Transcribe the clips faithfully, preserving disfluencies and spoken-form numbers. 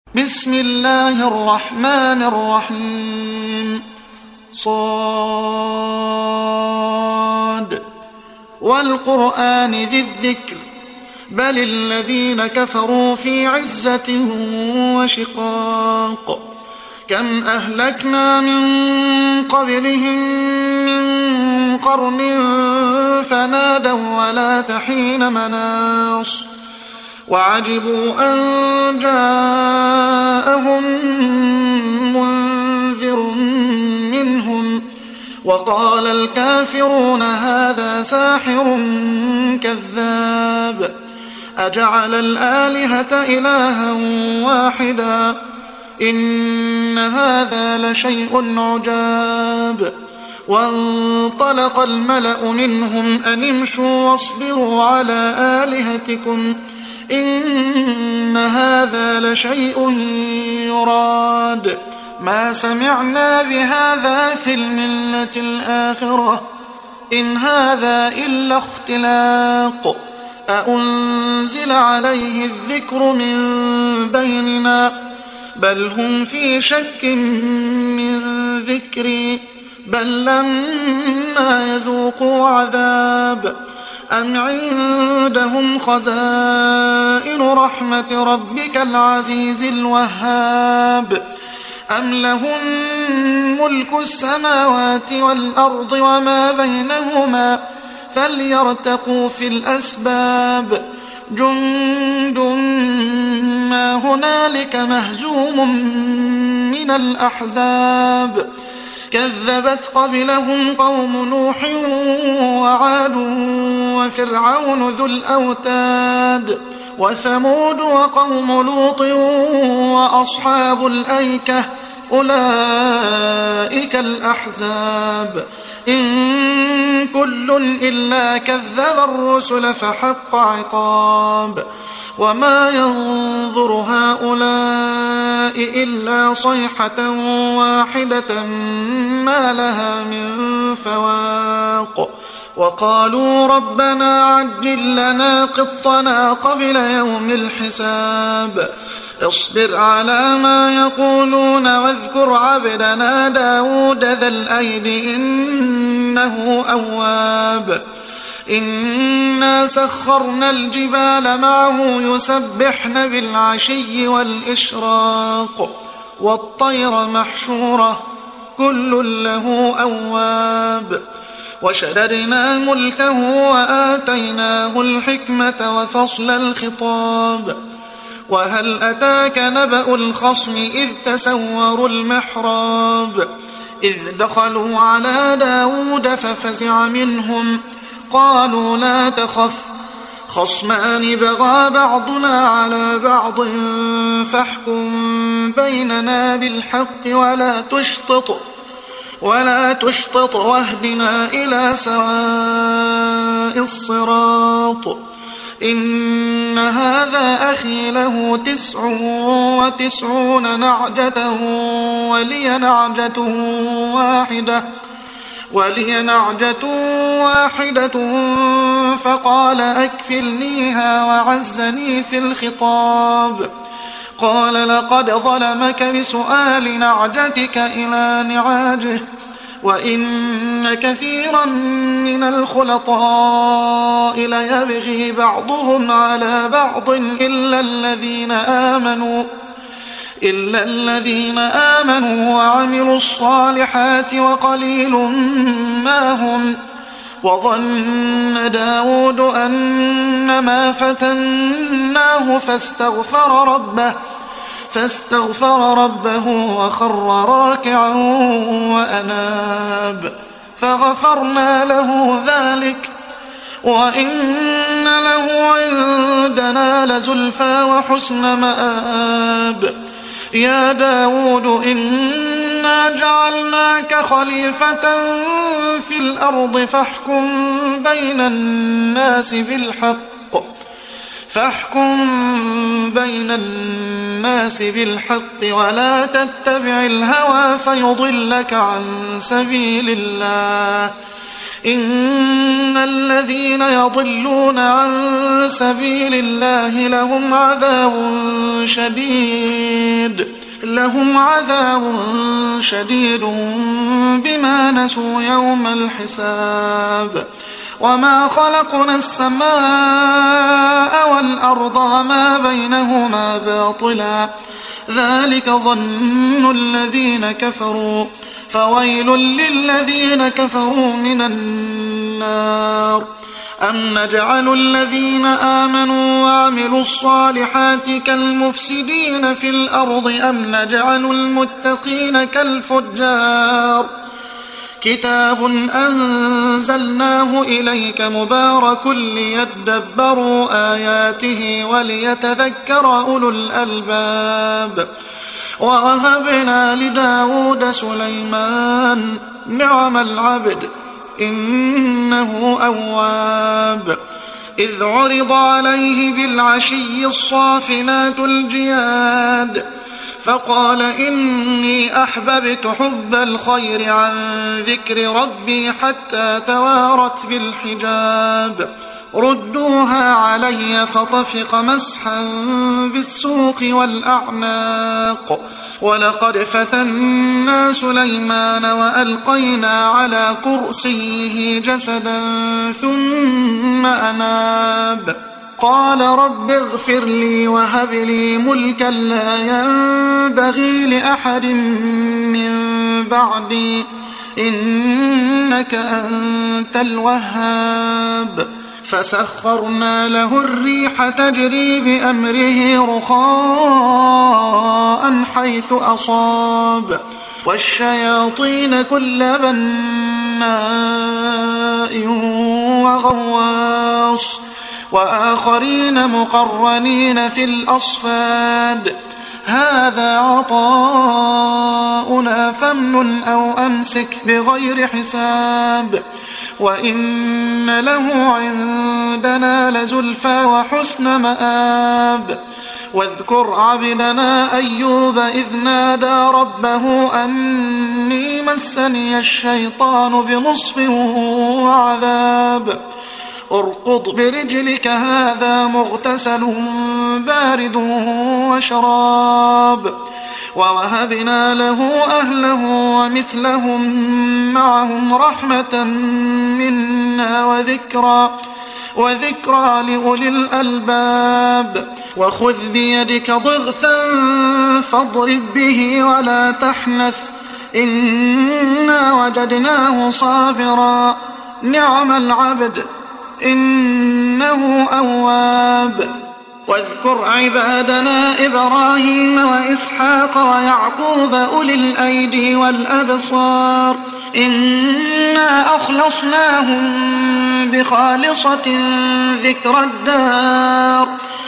بسم الله الرحمن الرحيم. صاد والقرآن ذي الذكر بل الذين كفروا في عزة وشقاق. كم أهلكنا من قبلهم من قرن فنادوا ولا تحين مناص وعجبوا أن جاءهم منذر منهم وقال الكافرون هذا ساحر كذاب أجعل الآلهة إلها واحدا إن هذا لشيء عجاب. وانطلق الملأ منهم أن امشوا واصبروا على آلهتكم إن هذا لشيء يراد ما سمعنا بهذا في الملة الآخرة إن هذا إلا اختلاق أأنزل عليه الذكر من بيننا بل هم في شك من ذكري بل لما يذوقوا عذاب أم عندهم خزائن رحمة ربك العزيز الوهاب أم لهم ملك السماوات والأرض وما بينهما فليرتقوا في الأسباب جند ما هنالك مهزوم من الأحزاب كذبت قبلهم قوم نوح وعاد وفرعون ذو الأوتاد وثمود وقوم لوط وأصحاب الأيكة أولئك الأحزاب إن كل إلا كذب الرسل فحق عقاب وما ينظر هؤلاء إلا صيحة واحدة ما لها من فواق وقالوا ربنا عجل لنا قطنا قبل يوم الحساب اصبر على ما يقولون واذكر عبدنا داود ذا الأيد إنه أواب إنا سخرنا الجبال معه يسبحن بالعشي والإشراق والطير محشورة كل له أواب وشددنا ملكه وآتيناه الحكمة وفصل الخطاب وهل أتاك نبأ الخصم إذ تسوروا المحراب إذ دخلوا على داود ففزع منهم قالوا لا تخف خصمان بغى بعضنا على بعض فاحكم بيننا بالحق ولا تشطط ولا تشطط واهدنا إلى سواء الصراط إن هذا أخي له تسع وتسعون نعجة ولي نعجة واحدة ولي نعجة واحدة فقال أكفلنيها وعزني في الخطاب قال لقد ظلمك بسؤال نعجتك إلى نعاجه وإن كثيرا من الخلطاء ليبغي بعضهم على بعض إلا الذين آمنوا إلا الذين آمنوا وعملوا الصالحات وقليل ما هم وظن داود أنما فتناه فاستغفر ربه فاستغفر ربه وخر راكعا وأناب فغفرنا له ذلك وإن له عندنا لزلفى وحسن مآب يا داود إنا جعلناك خليفة في الأرض فاحكم بين الناس بالحق فاحكم بين الناس بالحق ولا تتبع الهوى فيضلك عن سبيل الله إن الذين يضلون عن سبيل الله لهم عذاب شديد لهم عذاب شديد بما نسوا يوم الحساب وما خلقنا السماء والأرض وما بينهما باطلا ذلك ظن الذين كفروا فويل للذين كفروا من النار أم نجعل الذين آمنوا وعملوا الصالحات كالمفسدين في الأرض أم نجعل المتقين كالفجار كتاب أنزلناه إليك مبارك ليدبروا آياته وليتذكر أولو الألباب ووهبنا لداود سليمان نعم العبد إنه أواب إذ عرض عليه بالعشي الصافنات الجياد فقال إني أحببت حب الخير عن ذكر ربي حتى توارت بالحجاب ردوها علي فطفق مسحا بالسوق والأعناق ولقد فتنا سليمان وألقينا على كرسيه جسدا ثم أناب قال رب اغفر لي وهب لي ملكا لا ينبغي لأحد من بعدي إنك أنت الوهاب فسخرنا له الريح تجري بأمره رخاء حيث أصاب والشياطين كل بناء وغواص وآخرين مقرنين في الأصفاد هذا عطاؤنا فامنن أو أمسك بغير حساب وإن له عندنا لزلفى وحسن مآب واذكر عبدنا أيوب إذ نادى ربه أني مسني الشيطان بنصب وعذاب ارقض برجلك هذا مغتسل بارد وشراب ووهبنا له أهله ومثلهم معهم رحمة منا وذكرى وذكرى لأولي الألباب وخذ بيدك ضغثا فاضرب به ولا تحنث إنا وجدناه صابرا نعم العبد إنه أواب واذكر عبادنا إبراهيم وإسحاق ويعقوب أولي الأيدي والأبصار إنا أخلصناهم بخالصة ذكر الدار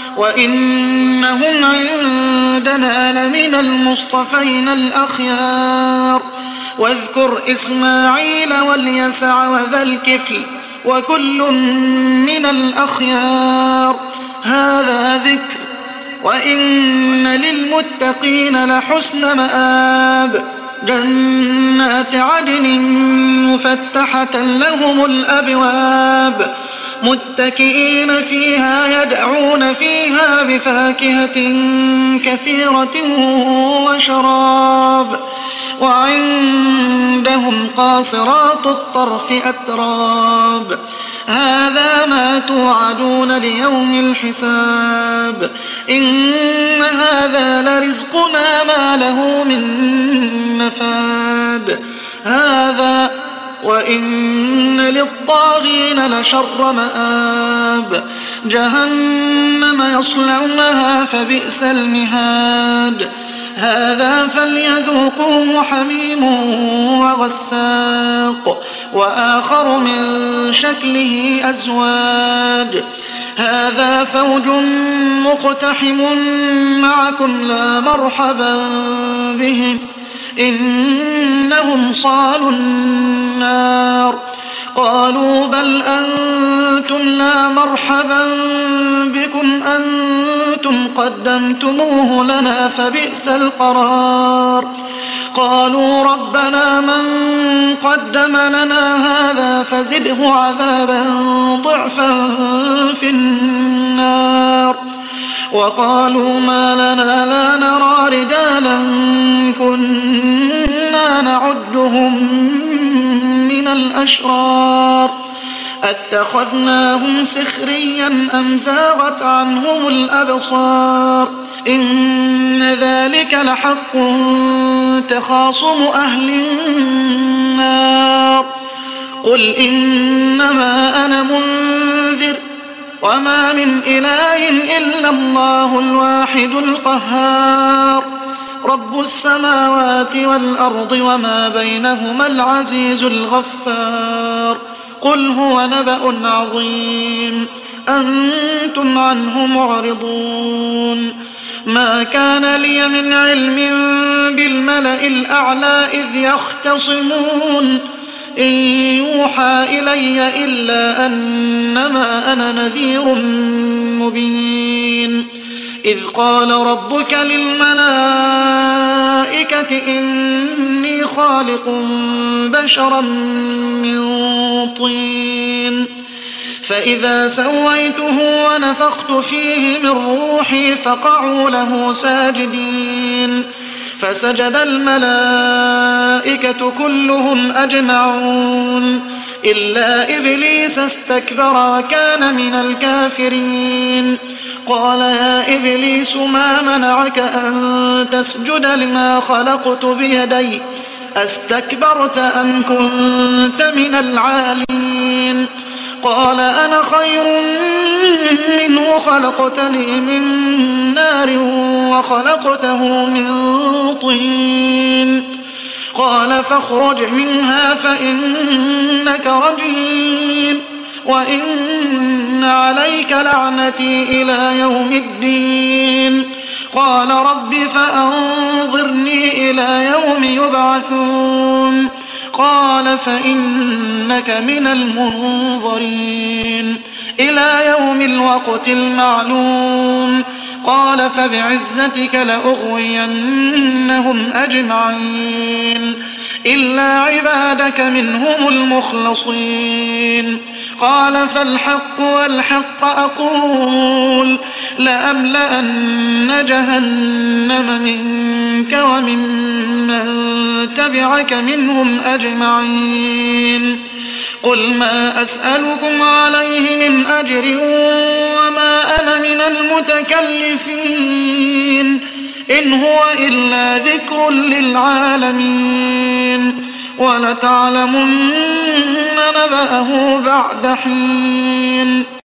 وإنهم عندنا لمن المصطفين الأخيار واذكر إسماعيل واليسع وذا الكفل وكل من الأخيار هذا ذكر وإن للمتقين لحسن مآب جنات عدن مفتحة لهم الأبواب متكئين فيها يدعون فيها بفاكهة كثيرة وشراب وعندهم قاصرات الطرف أتراب هذا ما توعدون ليوم الحساب إن هذا لرزقنا ما له من نفاد هذا وإن للطاغين لشر مآب جهنم يصلونها فبئس المهاد هذا فليذوقوه حميم وغساق وآخر من شكله أزواج هذا فوج مقتحم معكم لا مرحبا بهم إنهم صالوا النار قالوا بل أنتم لا مرحبا بكم أنتم قدمتموه لنا فبئس القرار قالوا ربنا من قدم لنا هذا فزده عذابا ضعفا في النار وقالوا ما لنا لا نرى رجالا كنا نعدهم من الأشرار أتخذناهم سخريا أم زاغت عنهم الأبصار إن ذلك لحق تخاصم أهل النار قل إنما أنا منذر وما من إله إلا الله الواحد القهار رب السماوات والأرض وما بينهما العزيز الغفار قل هو نبأ عظيم أنتم عنه معرضون ما كان لي من علم بالملأ الأعلى إذ يختصمون إن يوحى إلي إلا أنما أنا نذير مبين إذ قال ربك للملائكة إني خالق بشرا من طين فإذا سويته ونفخت فيه من روحي فقعوا له ساجدين فسجد الملائكة كلهم أجمعون إلا إبليس استكبر وكان من الكافرين قال يا إبليس ما منعك أن تسجد لما خلقت بيدي أستكبرت أم كنت من العالين قال أنا خير منه خلقتني من نار وخلقته من طين قال فاخرج منها فإنك رجيم وإن عليك لعنتي إلى يوم الدين قال رب فأنظرني إلى يوم يبعثون قال فإنك من المنظرين إلى يوم الوقت المعلوم قال فبعزتك لأغوينهم أجمعين إلا عبادك منهم المخلصين قال فالحق والحق أقول لأملأن جهنم منك وممن تبعك منهم أجمعين قل ما أسألكم عليه من أجر وما أنا من المتكلفين إن هو إلا ذكر للعالمين ولتعلمن نبأه بعد حين